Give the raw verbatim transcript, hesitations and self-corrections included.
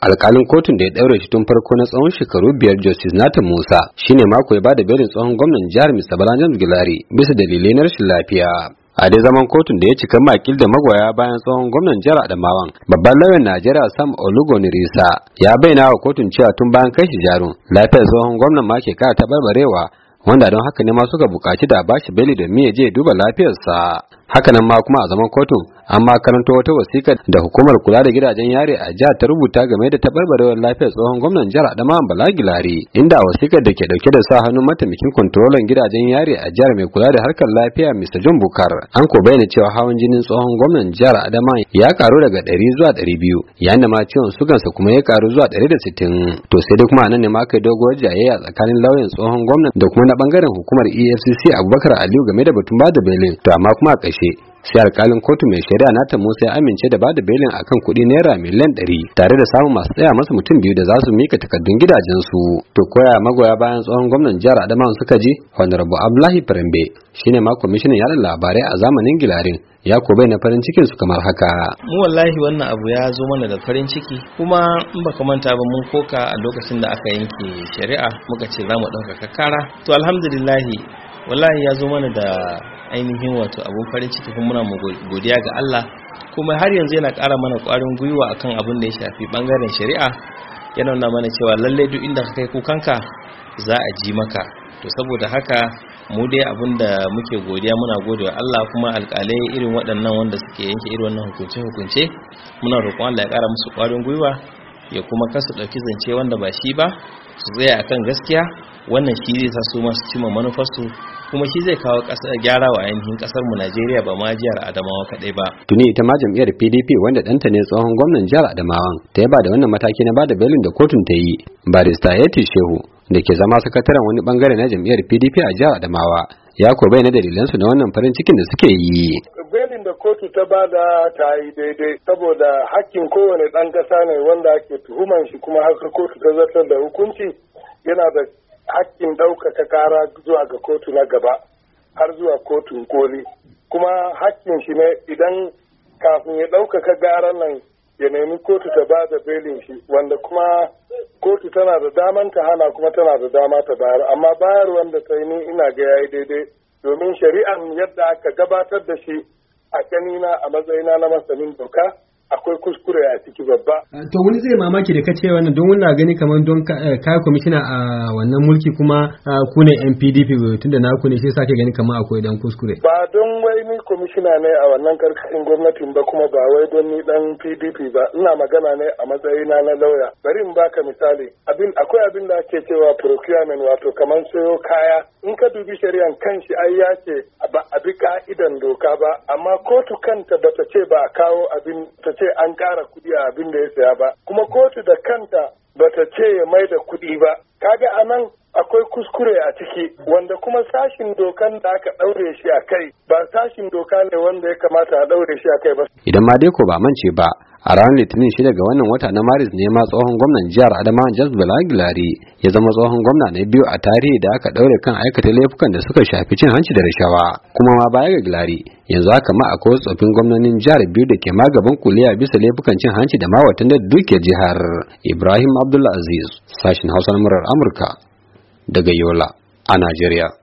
alkalin kotun da ya daure shi tun farko na tsawon shekaru biyar Justice Nathan Musa shine mako ya bada belin tsohon gwamnan jihar Mister Bala Gilari bisa dalilai na rashin lafiya. A dai zaman kotun da ya cika makil da magoya bayan tsohon gwamnan jihar Adamawan, babban lauyan Najeriya Sam Olugonirisa ya bayyana wa kotun cewa tun bayan kai shi jarun lafiyar tsohon gwamnan ma ke kara tabarbarewa, wanda don haka ne ma suka buƙaci da bashi beli domin ya je duba lafiyarsa. Hakanan ma kuma a zaman kotun an ma karanto wata wasiƙa da hukumar kula da gidajen yare a jihar ta rubuta game da tabarbarewar lafiyar tsohon gwamnan jihar Adamawa Bala Gilari, inda wasiƙar da ke dauke da sa hannun mataimakin kontrolan gidajen yare a jihar mai kula da harkar lafiya Mister John Bukar an ko bayyana cewa hawan jinin tsohon gwamnan jihar Adamawa ya karu daga ɗari zuwa ɗari biyu, yayin da ma ciwon sugansa kuma ya karu zuwa ɗari da sittin. To sai dai kuma anan ne ma kai doguwar jayayya tsakanin lauyan tsohon gwamnan da kuma na bangaren hukumar E F C C Abubakar Aliyu game da batun bada belin. To amma kuma a ƙarshe sai alkalin kotu mai shari'a Nathan Musa ya amince da bada belin akan kuɗi naira miliyan ɗari tare da samun masu tsaya masa mutum biyu da za su mika takardun gidajensu. To koya magoya bayan tsohon gwamnan jihar Adamawa suka ji? Honorable Abdullahi Farambe shine ma kwamishinan yaɗa labarai a zamanin Gilarin ya ko bai na farin cikin su kamar haka. Mu wallahi wannan abu ya zo mana da farin ciki, kuma in baka manta ba mun koka a lokacin da aka yanke shari'a muka ce za mu ɗaukaka kara. To alhamdulillahi wallahi ya zo mana da ainihin wato abun farin ciki, kuma muna mu godiya ga Allah, kuma har yanzu yana ƙara mana ƙwarin gwiwa akan abin da ya shafi bangaren shari'a. Yana nuna mana cewa lalle duk inda ka kai kukanka za a ji maka. To saboda haka mu dai abin da muke godiya muna gode wa Allah, kuma alƙalai irin waɗannan wanda suke yanke irin wannan hukunce hukunce muna roƙon Allah ya ƙara musu ƙwarin gwiwa, ya kuma kasu ɗauki zance wanda ba shi ba, su tsaya akan gaskiya. Wannan shi zai sa su masu cimma manufarsu, kuma shi zai kawo gyara wa ainihin kasar mu Najeriya, ba ma jihar Adamawa kadai ba. Tuni ita ma jam'iyyar P D P wanda ɗanta ne tsohon gwamnan jihar Adamawan ta yaba da wannan mataki na bada belin da kotun ta yi. Barista Yeti Shehu da ke zama sakataren wani bangare na jam'iyyar P D P a jihar Adamawa ya ko bayyana dalilansu na wannan farin cikin da suke yi. Belin da kotu ta bada ta yi daidai, saboda hakkin kowane ɗan ƙasa ne wanda ake tuhuman shi, kuma haka kotu ta zartar da hukunci yana da hakkin ɗaukaka kara zuwa ga kotu na gaba har zuwa kotun koli, kuma hakkin shi ne idan kafin ya ɗaukaka garan nan ya nemi kotu ta ba da belin shi, wanda kuma kotu tana da daman ta hana kuma tana da dama ta bayar, amma bayar wanda ta yi ni ina ga yayi daidai, domin shari'an yadda aka gabatar da shi a ganina a matsayina na masanin doka akwai kuskure a ciki babba. To wani zai mamaki da kace wannan don wanda gani kamar don kai kwamishina a wannan mulki kuma ku ne N P D P tunda na ku ne shi sake gani kamar akwai dan kuskure. Ba don wai ni kwamishina ne a wannan karkashin gwamnatin ba, kuma ba wai don ni dan P D P ba, ina magana ne a matsayina na lauya. Bari in baka misali, abin akwai abin da ake cewa procurement, wato kamar sayo kaya. In ka dubi shari'an kanshi ai ya ce ba a bi ka'idan doka ba, amma kotu kanta bata ce ba a kawo abin ta ce an ƙara kuɗi a abin da ya saya ba, kuma kotu da kanta bata ce ya mai da kuɗi ba. Kaga anan akwai kuskure a ciki, wanda kuma sashin dokan da aka ɗaure shi a kai ba sashin doka ne wanda ya kamata a ɗaure shi a kai ba. Idan ma dai ko ba mance ba, a ranar Litinin shida ga wannan wata na Maris ne ma tsohon gwamnan jihar Adamawa Justice Bala Gilari ya zama tsohon gwamna na biyu a tarihi da aka ɗaure kan aikata laifukan da suka shafi cin hanci da rashawa. Kuma ma baya ga Gilari, yanzu haka ma akwai tsofin gwamnonin jihar biyu da ke magaban kuliya bisa laifukan cin hanci da ma watan da dukiyar jihar. Ibrahim Abdullah Aziz, sashin Hausa na murar Amurka daga Yola a Najeriya.